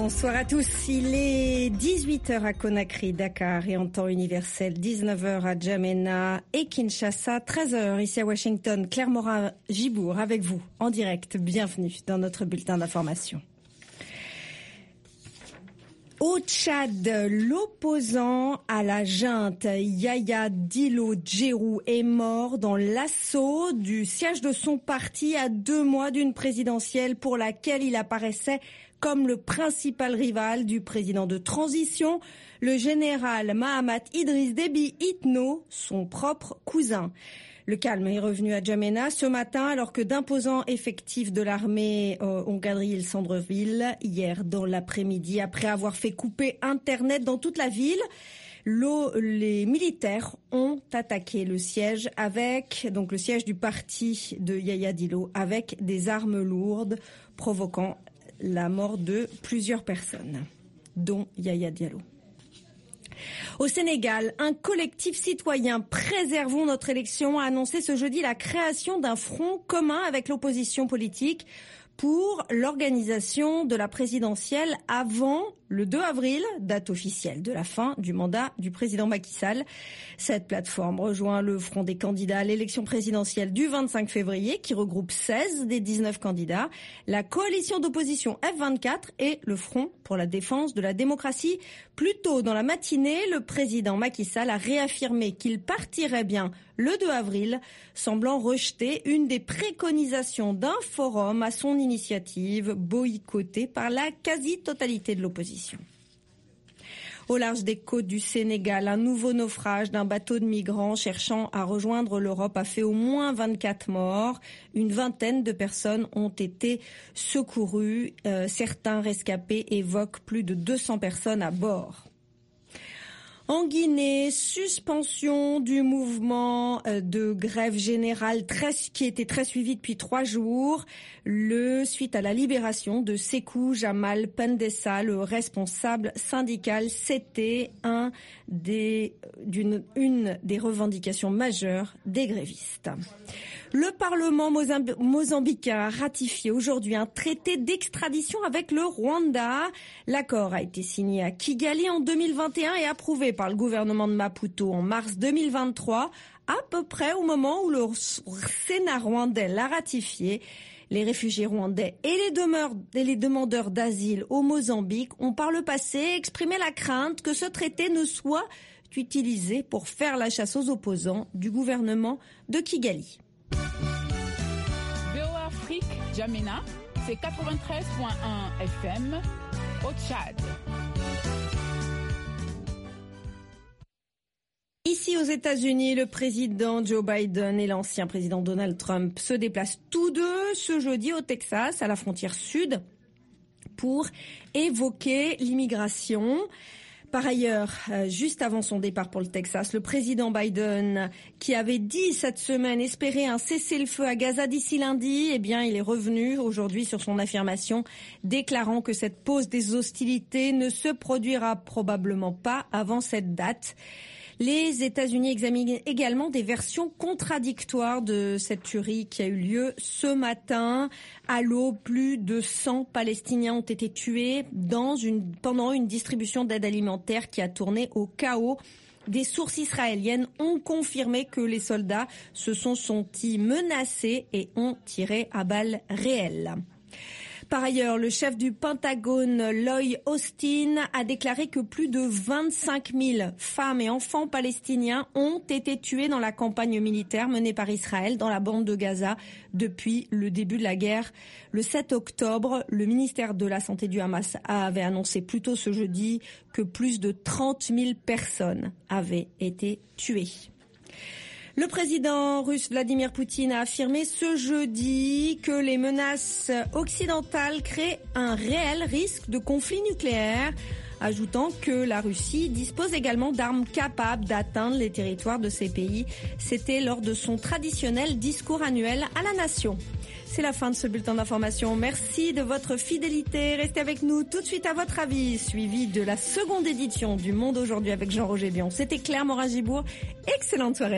Bonsoir à tous. Il est 18h à Conakry, Dakar et en temps universel, 19h à N'Djamena et Kinshasa, 13h ici à Washington. Claire Morin-Gibour avec vous en direct. Bienvenue dans notre bulletin d'information. Au Tchad, l'opposant à la junte Yaya Dillo Djerou est mort dans l'assaut du siège de son parti à 2 mois d'une présidentielle pour laquelle il apparaissait comme le principal rival du président de transition, le général Mahamat Idriss Déby Itno, son propre cousin. Le calme est revenu à N'Djamena ce matin alors que d'imposants effectifs de l'armée ont quadrillé le centre-ville hier dans l'après-midi après avoir fait couper Internet dans toute la ville. Les militaires ont attaqué le siège le siège du parti de Yaya Dillo avec des armes lourdes provoquant la mort de plusieurs personnes, dont Yaya Diallo. Au Sénégal, un collectif citoyen Préservons notre élection a annoncé ce jeudi la création d'un front commun avec l'opposition politique pour l'organisation de la présidentielle avant le 2 avril, date officielle de la fin du mandat du président Macky Sall. Cette plateforme rejoint le front des candidats à l'élection présidentielle du 25 février qui regroupe 16 des 19 candidats, la coalition d'opposition F24 et le Front pour la défense de la démocratie. Plus tôt dans la matinée, le président Macky Sall a réaffirmé qu'il partirait bien le 2 avril, semblant rejeter une des préconisations d'un forum à son initiative boycotté par la quasi-totalité de l'opposition. Au large des côtes du Sénégal, un nouveau naufrage d'un bateau de migrants cherchant à rejoindre l'Europe a fait au moins 24 morts. Une vingtaine de personnes ont été secourues. Certains rescapés évoquent plus de 200 personnes à bord. En Guinée, suspension du mouvement de grève générale qui était très suivi depuis 3 jours, suite à la libération de Sékou Jamal Pendessa, le responsable syndical. C'était une des revendications majeures des grévistes. Le Parlement mozambicain a ratifié aujourd'hui un traité d'extradition avec le Rwanda. L'accord a été signé à Kigali en 2021 et approuvé par le gouvernement de Maputo en mars 2023, à peu près au moment où le Sénat rwandais l'a ratifié. Les réfugiés rwandais et les demandeurs d'asile au Mozambique ont par le passé exprimé la crainte que ce traité ne soit utilisé pour faire la chasse aux opposants du gouvernement de Kigali. VOA Afrique, N'Djamena, c'est 93.1 FM au Tchad. Ici aux États-Unis, le président Joe Biden et l'ancien président Donald Trump se déplacent tous deux ce jeudi au Texas, à la frontière sud, pour évoquer l'immigration. Par ailleurs, juste avant son départ pour le Texas, le président Biden, qui avait dit cette semaine espérer un cessez-le-feu à Gaza d'ici lundi, il est revenu aujourd'hui sur son affirmation, déclarant que cette pause des hostilités ne se produira probablement pas avant cette date. Les États-Unis examinent également des versions contradictoires de cette tuerie qui a eu lieu ce matin. À l'aube, plus de 100 Palestiniens ont été tués pendant une distribution d'aide alimentaire qui a tourné au chaos. Des sources israéliennes ont confirmé que les soldats se sont sentis menacés et ont tiré à balles réelles. Par ailleurs, le chef du Pentagone, Lloyd Austin, a déclaré que plus de 25 000 femmes et enfants palestiniens ont été tués dans la campagne militaire menée par Israël dans la bande de Gaza depuis le début de la guerre. Le 7 octobre, le ministère de la Santé du Hamas avait annoncé plus tôt ce jeudi que plus de 30 000 personnes avaient été tuées. Le président russe Vladimir Poutine a affirmé ce jeudi que les menaces occidentales créent un réel risque de conflit nucléaire, ajoutant que la Russie dispose également d'armes capables d'atteindre les territoires de ces pays. C'était lors de son traditionnel discours annuel à la nation. C'est la fin de ce bulletin d'information. Merci de votre fidélité. Restez avec nous tout de suite à votre avis, suivi de la seconde édition du Monde aujourd'hui avec Jean-Roger Bion. C'était Claire Morin-Gibour. Excellente soirée.